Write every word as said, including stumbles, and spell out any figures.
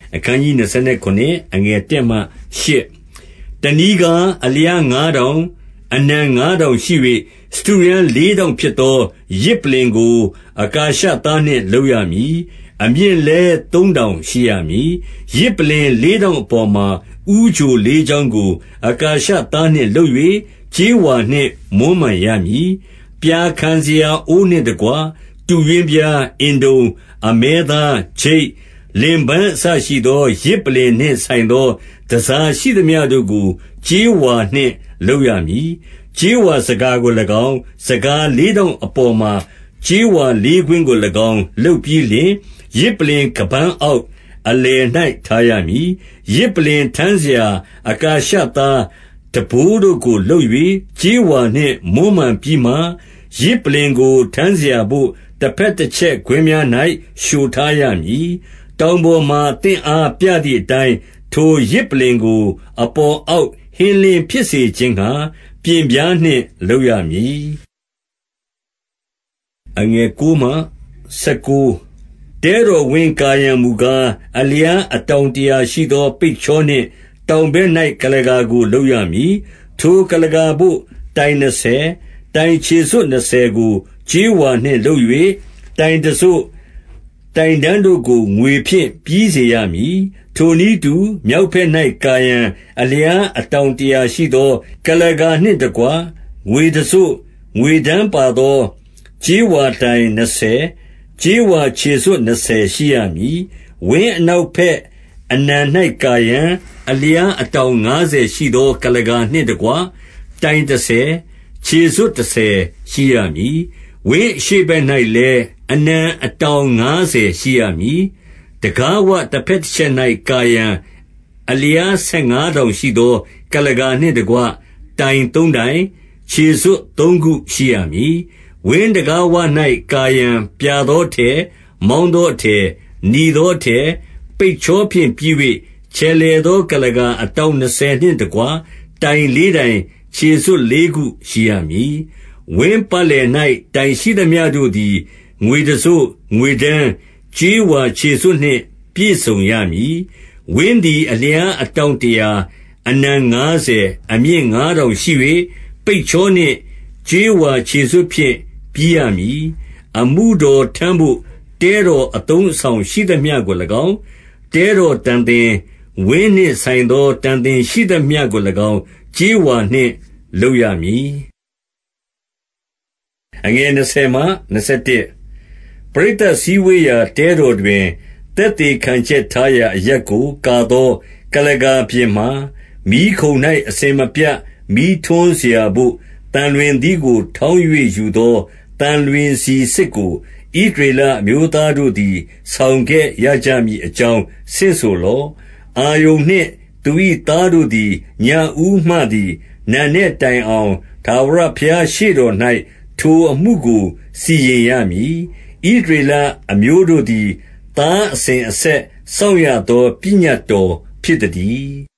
အခန်းကြီး29အငယ်1မှ8တဏီကအလျားငါးထောင်အနံငါးထောင်ရှိ၍စတုရန်လေးထောင်ဖြစ်သောရစ်ပလင်ကိုအကာရှသားနှင့်လုပ်ရမည်အမြင့်လဲသုံးထောင်ရှိရမည်ရစ်ပလင်လေးထောင်အပေါ်မှာဥချိုလေးချောင်းကိုအကာရှသားနှင့်လုပ်၍ကြေးဝါနှင့်မွမ်းမံရမည်ပြာခံစရာအိုးနှင့်တကွတူရင်းပြားအင်တုံအမဲသားချိတ်လင်ပန်းအစရှိသောရစ်ပလင်နှင့်ဆိုင်သောတစားရှိသမျှတို့ကိုကြေးဝါနှင့်လုပ်ရမည်ကြေးဝါစကားကို၎င်းစကားလေးတောင်အပေါ်မှာကြေးဝါလေးခွင်းကို၎င်းလုပ်ပြီးလျှင်ရစ်ပလင်ကပန်းအောက်အလယ်၌ထားရမည်ရစ်ပလင်ထမ်းစရာအကာရှသားတဘိုးတို့ကိုလုပ်၍ကြေးဝါနှင့်မွမ်းမံပြီးမှရစ်ပလင်ကိုထမ်းစရာဘို့တစ်ဖက်တစ်ချက်ခွင်းများ၌ရှို့ထားရမည်တောင်ပေါ်မှတင့်အားပြသည့်အတိုင်းထိုရစ်ပလင်ကိုအပေါ်အောက်ဟင်းလင်းဖြစ်စေခြင်းဟာပြင်ပြားနှင့်လုပ်ရမည်အငယ်9မှ19တဲတော်ဝင်ကာယံမူကားအလျားအတောင်တရာရှိသောပိတ်ချောနှင့်တောင်ဘက်၌ကလကာကိုလုပ်ရမည်ထိုကလကာဘို့တိုင်20တိုင်ခြေစွပ်20ကိုကြေးဝါနှင့်လုပ်၍တိုင်တစို့တိုင်တန်းတို့ကိုငွေဖြင့်ပြီးစေရမည်ထိုနည်းတူမြောက်ဘက်၌ကာယံအလျားအတောင်တရာရှိသောကလကာနှင့်တကွငွေတစို့ငွေတန်းပါသောကြေးဝါတိုင်20ကြေးဝါခြေစွပ်20ရှိရမည်ဝင်းအနောက်ဘက်အနံ၌ကာယံအလျားအတောင်50ရှိသောကလကာနှင့်တကွတိုင်30ခြေစွပ်30ရှိရမည်ဝင်းအရှေ့ဘက်၌လည်းအနံအတောင်50ရှိရမည်တကားဝတစ်ဖက်တစ်ချက်၌ကာယံအလျား15တောင်ရှိသောကလကာနှင့်တကွတိုင်3တိုင်ခြေစွပ်3ခုရှိရမည်ဝင်းတကားဝ၌ကာယံပြာသောထဲမောင်းသောထဲနီသောထဲပိတ်ချောဖြင့်ပြီး၍ခြေလေသောကလကာအတောင်20နှင့်တကွတိုင်4တိုင်ခြေစွပ်4ခုရှိရမည်ဝင်းပတ်လည်၌တိုင်ရှိသမျှတို့သည်ငွေတစို့ငွေတန်းကြေးဝါခြေစွပ်နှင့်ပြည့်စုံရမည်ဝင်းသည်အလျားအတောင်တရာအနံ50အမြင့်9တောင်ရှိ၍ပိတ်ချောနှင့်ကြေးဝါခြေစွပ်ဖြင့်ပြီးရမည်အမှုတော်ထမ်းဖို့တဲတော်အသုံးအဆောင်ရှိသမျှကို၎င်းတဲတော်တန်သင်ဝင်းနှင့်ဆိုင်သောတန်သင်ရှိသမျှကို၎င်းကြေးဝါနှင့်လုပ်ရမည်အငယ်20မှ21ပရိသတ်စည်းဝေးရာတဲတော်တွင်သက်သေခံချက်ထားရာအရက်ကိုကာသောကလကာပြင်မှမီးခုံ၌အစင်မပြတ်မီးထွန်းเสียဖို့တန်လွင်သည်ကိုထောင်း၍ယူသောတန်လွင်စီစစ်ကိုဣဒရေလအမျိုးသားတို့သည်ဆောင်ခဲ့ရကြမည်အကြောင်းဆင့်ဆိုလော့အာယုန်နှင့်သူ၏သားတို့သည်ညဦးမှသည်နံနက်တိုင်အောင်ထာဝရဘုရားရှေ့တော်၌ထိုအမှုကိုစီရင်ရမည်ဣဒရေလအမျိုးတို့သည်သားအစဉ်အဆက်စောင့်ရသောပညတ်တော်ဖြစ်တည်း